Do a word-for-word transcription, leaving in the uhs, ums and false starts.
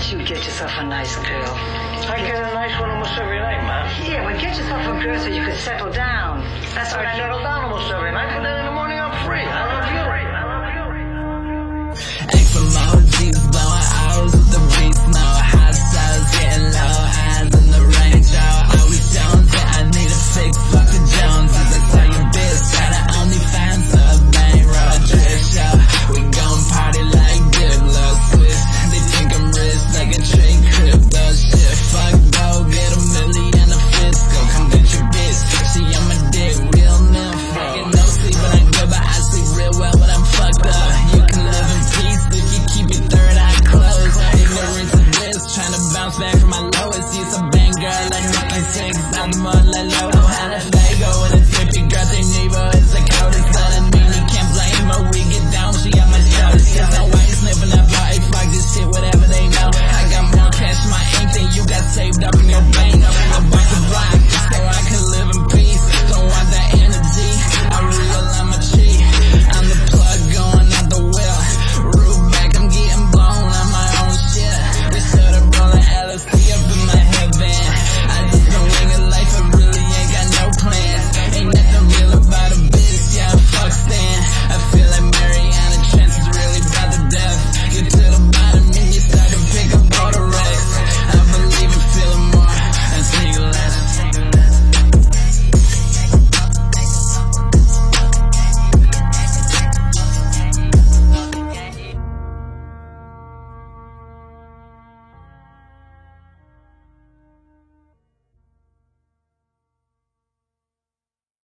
that you'd get yourself a nice girl. I get a nice one almost every night, man. Yeah, but get yourself a girl so you could settle down. That's what I I settle down almost every night, but then in the morning I'm free, huh?